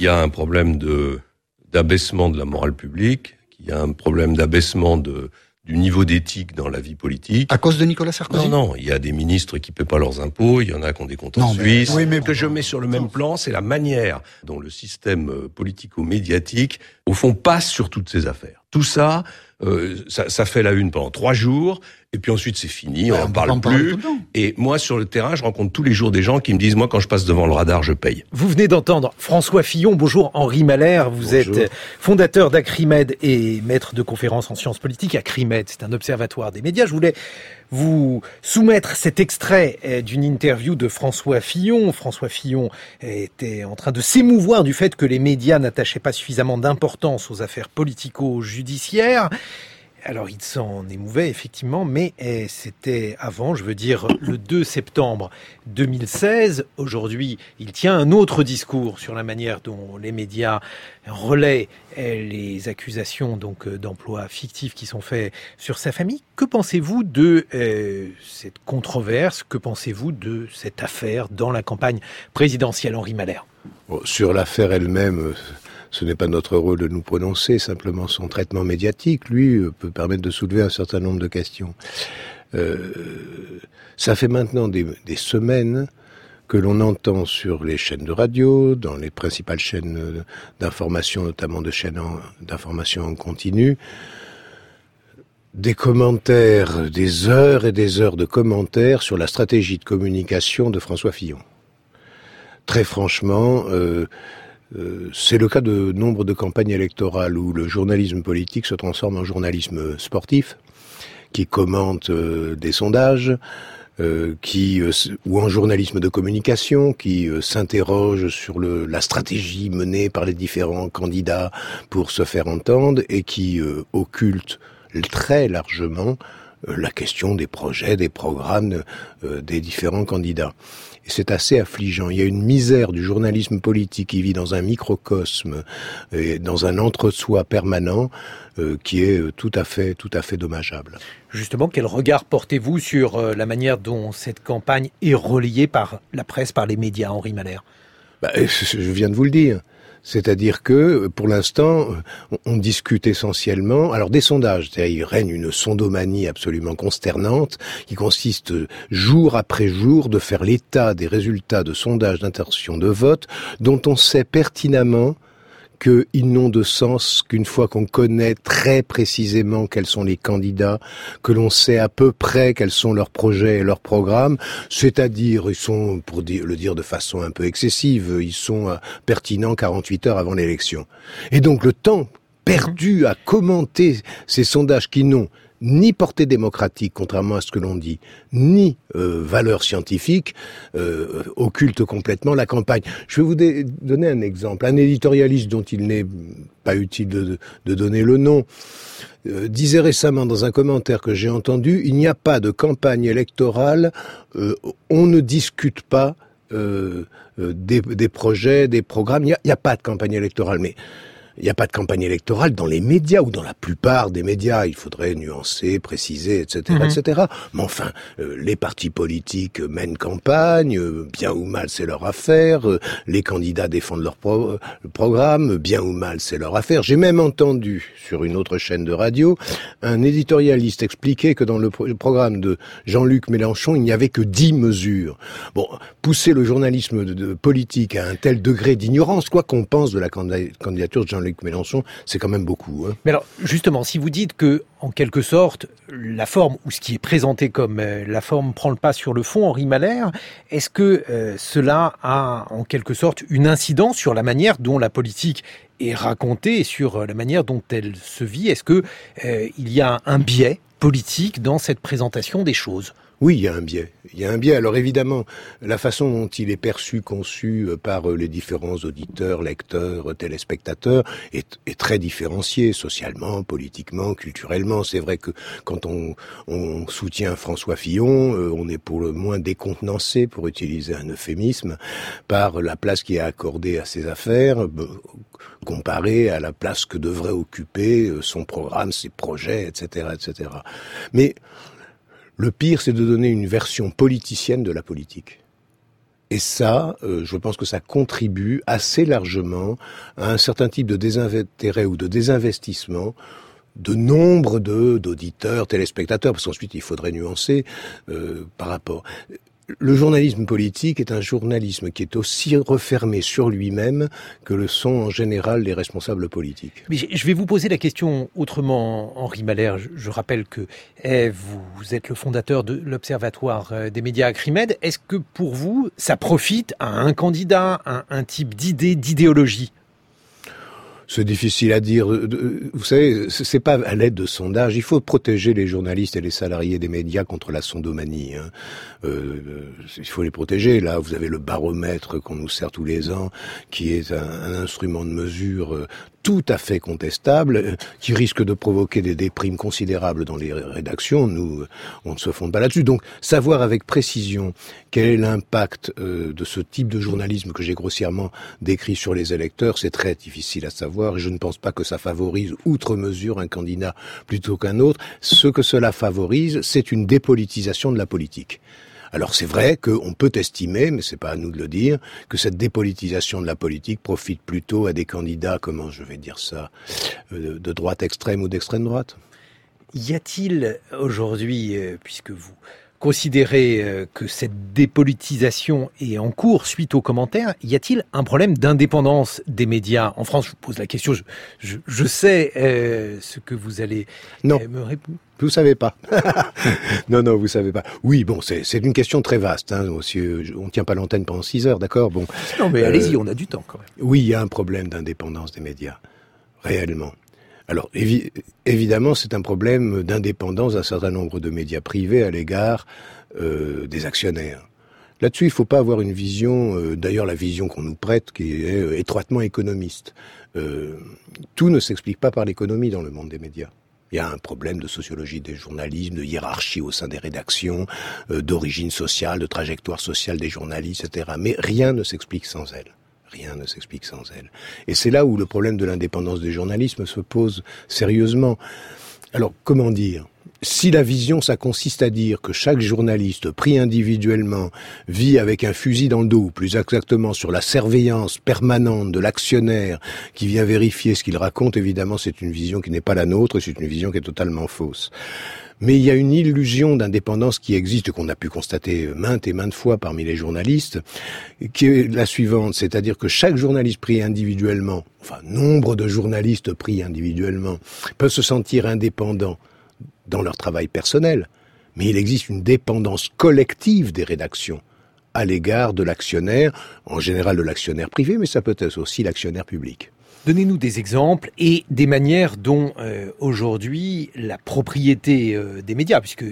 Il y a un problème d'abaissement de la morale publique, il y a un problème d'abaissement du niveau d'éthique dans la vie politique. À cause de Nicolas Sarkozy ? Non, il y a des ministres qui paient pas leurs impôts, il y en a qui ont des comptes en Suisse. Oui, mais Ce que je mets sur le même plan, c'est la manière dont le système politico-médiatique, au fond, passe sur toutes ces affaires. Tout ça, ça fait la une pendant 3 jours, et puis ensuite c'est fini, on n'en parle plus. Et moi, sur le terrain, je rencontre tous les jours des gens qui me disent, moi, quand je passe devant le radar, je paye. Vous venez d'entendre François Fillon. Bonjour Henri Mahler. Vous êtes fondateur d'Acrimed et maître de conférences en sciences politiques. Acrimed, c'est un observatoire des médias. Je voulais vous soumettre cet extrait d'une interview de François Fillon. François Fillon était en train de s'émouvoir du fait que les médias n'attachaient pas suffisamment d'importance aux affaires politico-judiciaires. Alors, il s'en émouvait, effectivement, mais c'était avant, je veux dire, le 2 septembre 2016. Aujourd'hui, il tient un autre discours sur la manière dont les médias relaient les accusations d'emploi fictif qui sont faits sur sa famille. Que pensez-vous de cette controverse ? Que pensez-vous de cette affaire dans la campagne présidentielle, Henri Mahler ? Sur l'affaire elle-même, ce n'est pas notre rôle de nous prononcer, simplement son traitement médiatique, lui, peut permettre de soulever un certain nombre de questions. Ça fait maintenant des semaines que l'on entend sur les chaînes de radio, dans les principales chaînes d'information, notamment de chaînes d'information en continu, des commentaires, des heures et des heures de commentaires sur la stratégie de communication de François Fillon. Très franchement, c'est le cas de nombre de campagnes électorales où le journalisme politique se transforme en journalisme sportif, qui commente des sondages, ou en journalisme de communication, qui s'interroge sur la stratégie menée par les différents candidats pour se faire entendre et qui occulte très largement la question des projets, des programmes des différents candidats. Et c'est assez affligeant. Il y a une misère du journalisme politique qui vit dans un microcosme et dans un entre-soi permanent qui est tout à fait dommageable. Justement, quel regard portez-vous sur la manière dont cette campagne est relayée par la presse, par les médias, Henri Mahler ? Je viens de vous le dire. C'est-à-dire que, pour l'instant, on discute essentiellement, alors des sondages, c'est-à-dire il règne une sondomanie absolument consternante, qui consiste jour après jour de faire l'état des résultats de sondages d'intention de vote, dont on sait pertinemment qu'ils n'ont de sens qu'une fois qu'on connaît très précisément quels sont les candidats, que l'on sait à peu près quels sont leurs projets et leurs programmes, c'est-à-dire, ils sont, pour le dire de façon un peu excessive, ils sont pertinents 48 heures avant l'élection. Et donc le temps perdu à commenter ces sondages qui n'ont ni portée démocratique, contrairement à ce que l'on dit, ni valeur scientifique, occulte complètement la campagne. Je vais vous donner un exemple. Un éditorialiste dont il n'est pas utile de donner le nom disait récemment dans un commentaire que j'ai entendu, il n'y a pas de campagne électorale, on ne discute pas des projets, des programmes, il n'y a pas de campagne électorale, mais il n'y a pas de campagne électorale dans les médias ou dans la plupart des médias. Il faudrait nuancer, préciser, etc., etc. Mais enfin, les partis politiques mènent campagne, bien ou mal c'est leur affaire. Les candidats défendent leur programme, bien ou mal c'est leur affaire. J'ai même entendu sur une autre chaîne de radio un éditorialiste expliquer que dans le programme de Jean-Luc Mélenchon, il n'y avait que 10 mesures. Bon, pousser le journalisme politique à un tel degré d'ignorance, quoi qu'on pense de la candidature de Jean-Luc Mélenchon, c'est quand même beaucoup. Hein. Mais alors, justement, si vous dites que, en quelque sorte, la forme, ou ce qui est présenté comme la forme prend le pas sur le fond, Henri Mahler, est-ce que cela a, en quelque sorte, une incidence sur la manière dont la politique est racontée et sur la manière dont elle se vit ? Est-ce que il y a un biais politique dans cette présentation des choses ? Oui, il y a un biais. Il y a un biais. Alors évidemment, la façon dont il est perçu, conçu par les différents auditeurs, lecteurs, téléspectateurs est très différenciée socialement, politiquement, culturellement. C'est vrai que quand on soutient François Fillon, on est pour le moins décontenancé, pour utiliser un euphémisme, par la place qui est accordée à ses affaires, comparée à la place que devrait occuper son programme, ses projets, etc., etc. Mais le pire, c'est de donner une version politicienne de la politique. Et ça, je pense que ça contribue assez largement à un certain type de désintérêt ou de désinvestissement de nombre d'auditeurs, téléspectateurs, parce qu'ensuite il faudrait nuancer par rapport. Le journalisme politique est un journalisme qui est aussi refermé sur lui-même que le sont en général les responsables politiques. Mais je vais vous poser la question autrement, Henri Malher. Je rappelle que vous êtes le fondateur de l'Observatoire des médias Acrimed. Est-ce que pour vous, ça profite à un candidat, à un type d'idée, d'idéologie ? C'est difficile à dire. Vous savez, c'est pas à l'aide de sondages. Il faut protéger les journalistes et les salariés des médias contre la sondomanie. Il faut les protéger. Là, vous avez le baromètre qu'on nous sert tous les ans, qui est un instrument de mesure tout à fait contestable, qui risque de provoquer des déprimes considérables dans les rédactions. Nous, on ne se fonde pas là-dessus. Donc, savoir avec précision quel est l'impact de ce type de journalisme que j'ai grossièrement décrit sur les électeurs, c'est très difficile à savoir. Et je ne pense pas que ça favorise outre mesure un candidat plutôt qu'un autre. Ce que cela favorise, c'est une dépolitisation de la politique. Alors c'est vrai qu'on peut estimer, mais c'est pas à nous de le dire, que cette dépolitisation de la politique profite plutôt à des candidats, comment je vais dire ça, de droite extrême ou d'extrême droite. Y a-t-il aujourd'hui, puisque vous considérez que cette dépolitisation est en cours suite aux commentaires, y a-t-il un problème d'indépendance des médias en France ? Je vous pose la question, je sais ce que vous allez me répondre. Vous savez pas. Non, vous savez pas. Oui, bon, c'est une question très vaste. Monsieur, on tient pas l'antenne pendant 6 heures, d'accord ? Bon. Non, mais allez-y, on a du temps quand même. Oui, il y a un problème d'indépendance des médias, réellement. Alors, évidemment, c'est un problème d'indépendance d'un certain nombre de médias privés à l'égard des actionnaires. Là-dessus, il faut pas avoir une vision, d'ailleurs la vision qu'on nous prête, qui est étroitement économiste. Tout ne s'explique pas par l'économie dans le monde des médias. Il y a un problème de sociologie des journalismes, de hiérarchie au sein des rédactions, d'origine sociale, de trajectoire sociale des journalistes, etc. Mais rien ne s'explique sans elle. Rien ne s'explique sans elle. Et c'est là où le problème de l'indépendance des journalismes se pose sérieusement. Alors, comment dire ? Si la vision, ça consiste à dire que chaque journaliste, pris individuellement, vit avec un fusil dans le dos, ou plus exactement sur la surveillance permanente de l'actionnaire qui vient vérifier ce qu'il raconte, évidemment, c'est une vision qui n'est pas la nôtre, et c'est une vision qui est totalement fausse. Mais il y a une illusion d'indépendance qui existe, qu'on a pu constater maintes et maintes fois parmi les journalistes, qui est la suivante, c'est-à-dire que chaque journaliste pris individuellement, enfin, nombre de journalistes pris individuellement, peuvent se sentir indépendants dans leur travail personnel, mais il existe une dépendance collective des rédactions à l'égard de l'actionnaire, en général de l'actionnaire privé, mais ça peut être aussi l'actionnaire public. Donnez-nous des exemples et des manières dont aujourd'hui la propriété des médias, puisque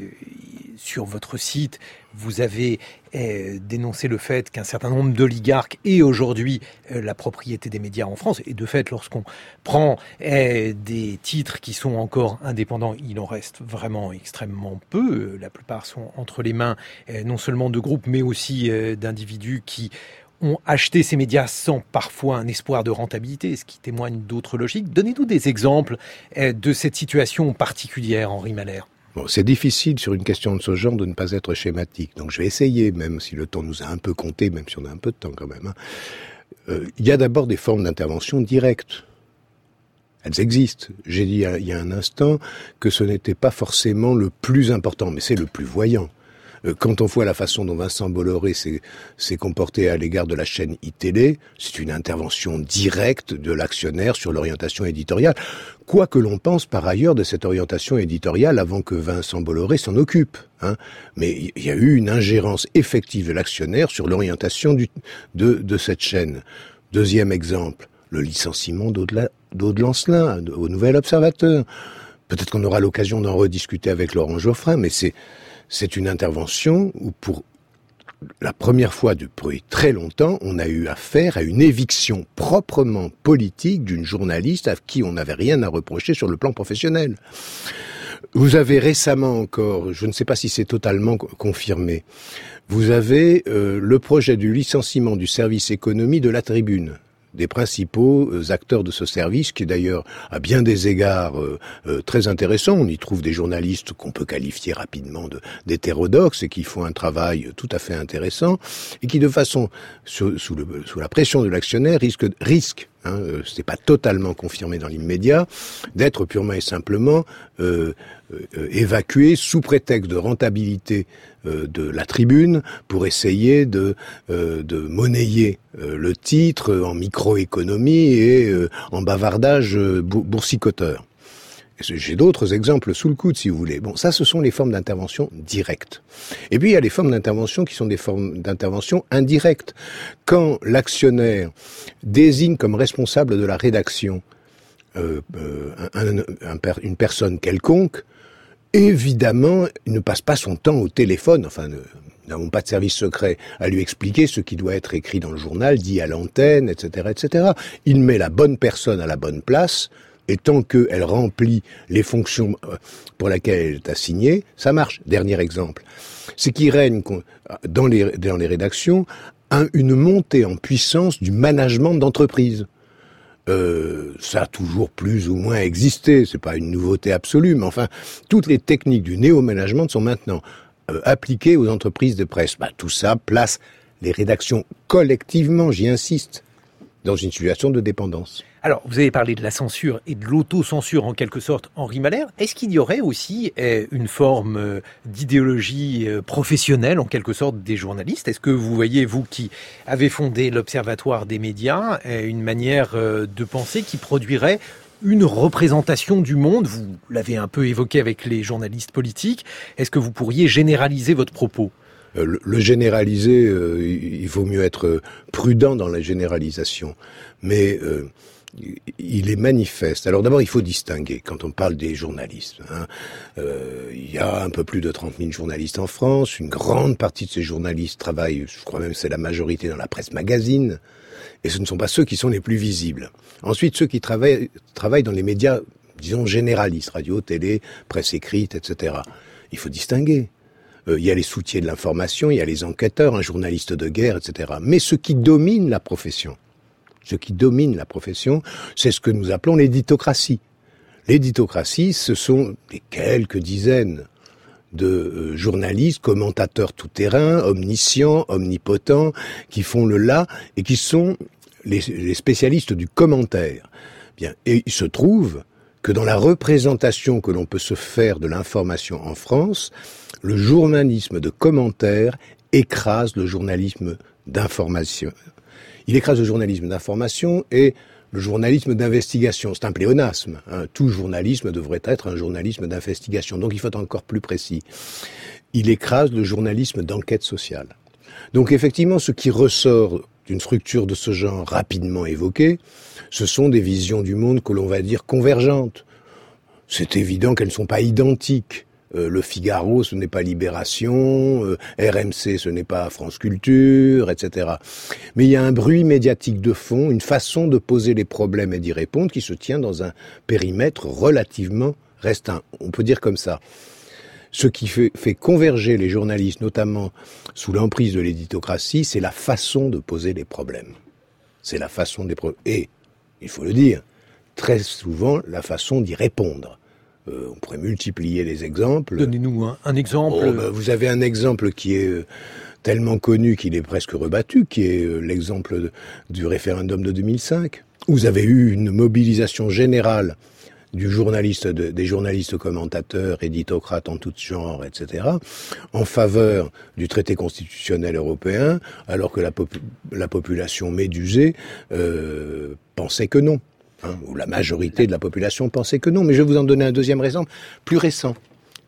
sur votre site vous avez dénoncé le fait qu'un certain nombre d'oligarques aient aujourd'hui la propriété des médias en France. Et de fait, lorsqu'on prend des titres qui sont encore indépendants, il en reste vraiment extrêmement peu. La plupart sont entre les mains non seulement de groupes, mais aussi d'individus qui ont acheté ces médias sans parfois un espoir de rentabilité, ce qui témoigne d'autres logiques. Donnez-nous des exemples de cette situation particulière, Henri Malher. Bon, c'est difficile sur une question de ce genre de ne pas être schématique. Donc je vais essayer, même si le temps nous a un peu compté, même si on a un peu de temps quand même. Il y a d'abord des formes d'intervention directes. Elles existent. J'ai dit il y a un instant que ce n'était pas forcément le plus important, mais c'est le plus voyant. Quand on voit la façon dont Vincent Bolloré s'est comporté à l'égard de la chaîne iTélé, c'est une intervention directe de l'actionnaire sur l'orientation éditoriale. Quoi que l'on pense par ailleurs de cette orientation éditoriale avant que Vincent Bolloré s'en occupe. Mais il y a eu une ingérence effective de l'actionnaire sur l'orientation de cette chaîne. Deuxième exemple, le licenciement d'Aude Lancelin au Nouvel Observateur. Peut-être qu'on aura l'occasion d'en rediscuter avec Laurent Geoffrin, mais c'est une intervention où, pour la première fois depuis très longtemps, on a eu affaire à une éviction proprement politique d'une journaliste à qui on n'avait rien à reprocher sur le plan professionnel. Vous avez récemment encore, je ne sais pas si c'est totalement confirmé, vous avez le projet du licenciement du service économie de La Tribune, des principaux acteurs de ce service, qui est d'ailleurs à bien des égards très intéressant. On y trouve des journalistes qu'on peut qualifier rapidement d'hétérodoxes et qui font un travail tout à fait intéressant et qui, de façon sous la pression de l'actionnaire, risque, c'est pas totalement confirmé dans l'immédiat, d'être purement et simplement évacué sous prétexte de rentabilité de la tribune pour essayer de monnayer le titre en microéconomie et en bavardage boursicoteur. J'ai d'autres exemples sous le coude, si vous voulez. Bon, ça, ce sont les formes d'intervention directes. Et puis, il y a les formes d'intervention qui sont des formes d'intervention indirectes. Quand l'actionnaire désigne comme responsable de la rédaction une personne quelconque, évidemment, il ne passe pas son temps au téléphone, enfin, nous n'avons pas de service secret à lui expliquer ce qui doit être écrit dans le journal, dit à l'antenne, etc., etc. Il met la bonne personne à la bonne place, et tant qu'elle remplit les fonctions pour lesquelles elle est assignée, ça marche. Dernier exemple. C'est qu'il règne dans les rédactions une montée en puissance du management d'entreprise. Ça a toujours plus ou moins existé, c'est pas une nouveauté absolue, mais enfin, toutes les techniques du néo-management sont maintenant appliquées aux entreprises de presse. Tout ça place les rédactions collectivement, j'y insiste, dans une situation de dépendance. Alors, vous avez parlé de la censure et de l'autocensure en quelque sorte, Henri Malher. Est-ce qu'il y aurait aussi une forme d'idéologie professionnelle en quelque sorte des journalistes ? Est-ce que vous voyez, vous qui avez fondé l'Observatoire des médias, une manière de penser qui produirait une représentation du monde ? Vous l'avez un peu évoqué avec les journalistes politiques. Est-ce que vous pourriez généraliser votre propos ? Le généraliser, il vaut mieux être prudent dans la généralisation. Mais il est manifeste. Alors d'abord, il faut distinguer quand on parle des journalistes. Il y a un peu plus de 30 000 journalistes en France. Une grande partie de ces journalistes travaillent, je crois même que c'est la majorité, dans la presse magazine. Et ce ne sont pas ceux qui sont les plus visibles. Ensuite, ceux qui travaillent dans les médias, disons, généralistes, radio, télé, presse écrite, etc. Il faut distinguer. Il y a les soutiens de l'information, il y a les enquêteurs, un journaliste de guerre, etc. Mais ce qui domine la profession, c'est ce que nous appelons l'éditocratie. L'éditocratie, ce sont des quelques dizaines de journalistes, commentateurs tout-terrain, omniscients, omnipotents, qui font le là et qui sont les spécialistes du commentaire. Bien, et il se trouve que dans la représentation que l'on peut se faire de l'information en France, le journalisme de commentaire écrase le journalisme d'information. Il écrase le journalisme d'information et le journalisme d'investigation. C'est un pléonasme. Tout journalisme devrait être un journalisme d'investigation. Donc il faut être encore plus précis. Il écrase le journalisme d'enquête sociale. Donc effectivement, ce qui ressort d'une structure de ce genre rapidement évoquée, ce sont des visions du monde que l'on va dire convergentes. C'est évident qu'elles ne sont pas identiques. Le Figaro, ce n'est pas Libération, RMC, ce n'est pas France Culture, etc. Mais il y a un bruit médiatique de fond, une façon de poser les problèmes et d'y répondre qui se tient dans un périmètre relativement restreint. On peut dire comme ça. Ce qui fait converger les journalistes, notamment sous l'emprise de l'éditocratie, c'est la façon de poser les problèmes. C'est la façon des problèmes. Et, il faut le dire, très souvent, la façon d'y répondre. On pourrait multiplier les exemples. Donnez-nous un exemple. Vous avez un exemple qui est tellement connu qu'il est presque rebattu, qui est l'exemple du référendum de 2005. Vous avez eu une mobilisation générale des journalistes commentateurs, éditocrates en tout genre, etc., en faveur du traité constitutionnel européen, alors que la population médusée pensait que non. Ou la majorité de la population pensait que non. Mais je vais vous en donner un deuxième exemple, plus récent.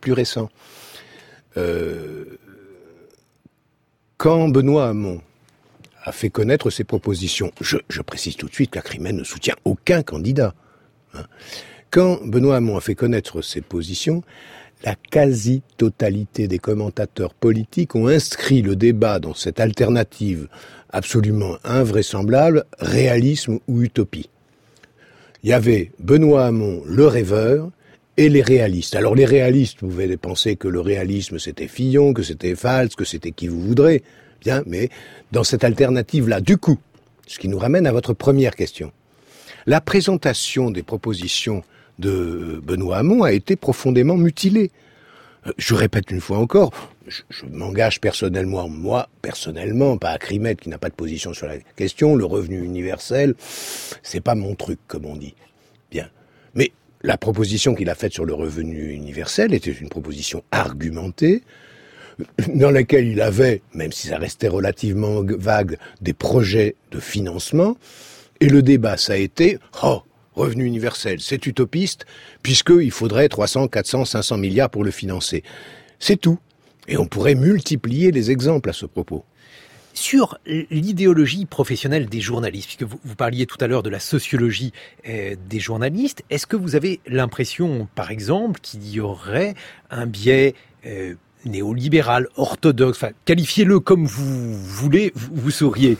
Quand Benoît Hamon a fait connaître ses propositions, je précise tout de suite que l'Acrimed ne soutient aucun candidat. Quand Benoît Hamon a fait connaître ses positions, la quasi-totalité des commentateurs politiques ont inscrit le débat dans cette alternative absolument invraisemblable, réalisme ou utopie. Il y avait Benoît Hamon, le rêveur, et les réalistes. Alors les réalistes, vous pouvez penser que le réalisme c'était Fillon, que c'était Valls, que c'était qui vous voudrez. Bien, mais dans cette alternative-là, du coup, Ce qui nous ramène à votre première question. La présentation des propositions de Benoît Hamon a été profondément mutilée. Je répète une fois encore, je m'engage personnellement, pas Acrimed qui n'a pas de position sur la question, le revenu universel, c'est pas mon truc, comme on dit. Bien. Mais la proposition qu'il a faite sur le revenu universel était une proposition argumentée, dans laquelle il avait, même si ça restait relativement vague, des projets de financement. Et le débat, ça a été, revenu universel, c'est utopiste, puisqu'il faudrait 300, 400, 500 milliards pour le financer. C'est tout. Et on pourrait multiplier les exemples à ce propos. Sur l'idéologie professionnelle des journalistes, puisque vous parliez tout à l'heure de la sociologie des journalistes, est-ce que vous avez l'impression, par exemple, qu'il y aurait un biais néolibéral, orthodoxe, enfin, qualifiez-le comme vous voulez, vous sauriez.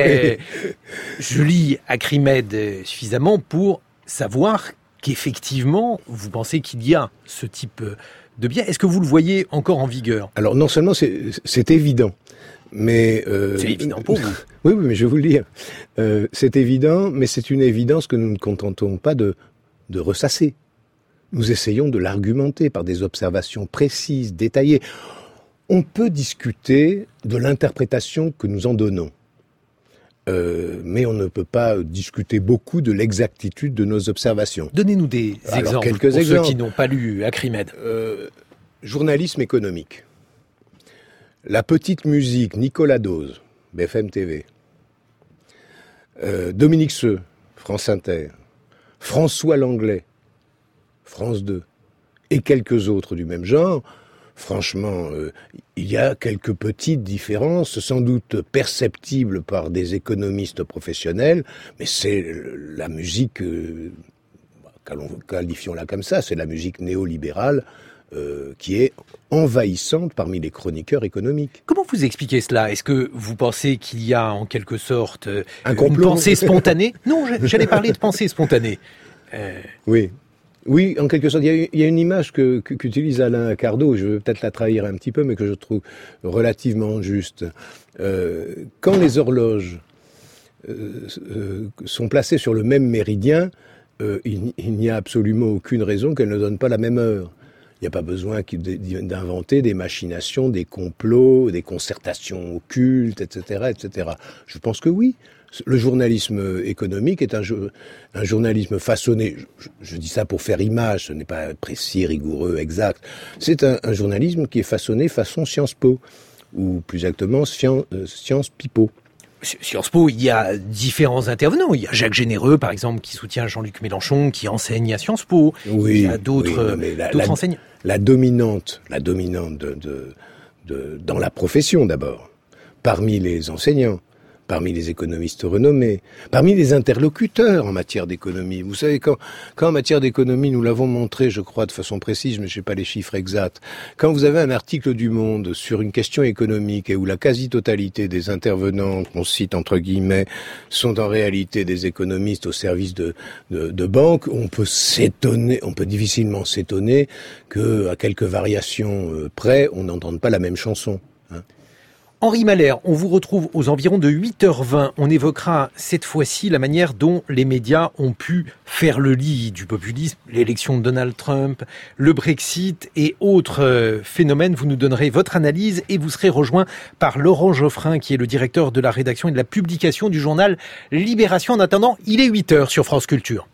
Je lis Acrimed suffisamment pour savoir qu'effectivement, vous pensez qu'il y a ce type de biais. Est-ce que vous le voyez encore en vigueur? Alors, non seulement c'est évident, mais... c'est évident pour vous. Oui, mais je vais vous le dire. C'est évident, mais c'est une évidence que nous ne contentons pas de ressasser. Nous essayons de l'argumenter par des observations précises, détaillées. On peut discuter de l'interprétation que nous en donnons. Mais on ne peut pas discuter beaucoup de l'exactitude de nos observations. Donnez-nous des exemples quelques pour exemples. Ceux qui n'ont pas lu Acrimed. Journalisme économique. La petite musique, Nicolas Dose, BFM TV. Dominique Seux, France Inter. François Langlais, France 2, et quelques autres du même genre. Franchement, il y a quelques petites différences, sans doute perceptibles par des économistes professionnels, mais c'est la musique, qualifions-la comme ça, c'est la musique néolibérale qui est envahissante parmi les chroniqueurs économiques. Comment vous expliquez cela? Est-ce que vous pensez qu'il y a en quelque sorte un une complot pensée spontanée? Non, j'allais parler de pensée spontanée. Oui, en quelque sorte. Il y a une image qu'utilise Alain Cardot, je veux peut-être la trahir un petit peu, mais que je trouve relativement juste. Quand les horloges sont placées sur le même méridien, il n'y a absolument aucune raison qu'elles ne donnent pas la même heure. Il n'y a pas besoin d'inventer des machinations, des complots, des concertations occultes, etc., etc. Je pense que oui. Le journalisme économique est un journalisme façonné, je dis ça pour faire image, ce n'est pas précis, rigoureux, exact. C'est un journalisme qui est façonné façon Sciences Po, ou plus exactement Sciences Pipo. Sciences Po, il y a différents intervenants. Il y a Jacques Généreux, par exemple, qui soutient Jean-Luc Mélenchon, qui enseigne à Sciences Po. Oui, il y a d'autres enseignants. La dominante dans la profession d'abord, parmi les enseignants, parmi les économistes renommés, parmi les interlocuteurs en matière d'économie. Vous savez, quand en matière d'économie, nous l'avons montré, je crois, de façon précise, mais je n'ai pas les chiffres exacts, quand vous avez un article du Monde sur une question économique et où la quasi-totalité des intervenants, qu'on cite entre guillemets, sont en réalité des économistes au service de banques, on peut difficilement s'étonner qu'à quelques variations près, on n'entende pas la même chanson. Henri Mahler, on vous retrouve aux environs de 8h20. On évoquera cette fois-ci la manière dont les médias ont pu faire le lit du populisme, l'élection de Donald Trump, le Brexit et autres phénomènes. Vous nous donnerez votre analyse et vous serez rejoint par Laurent Geoffrin, qui est le directeur de la rédaction et de la publication du journal Libération. En attendant, il est 8h sur France Culture.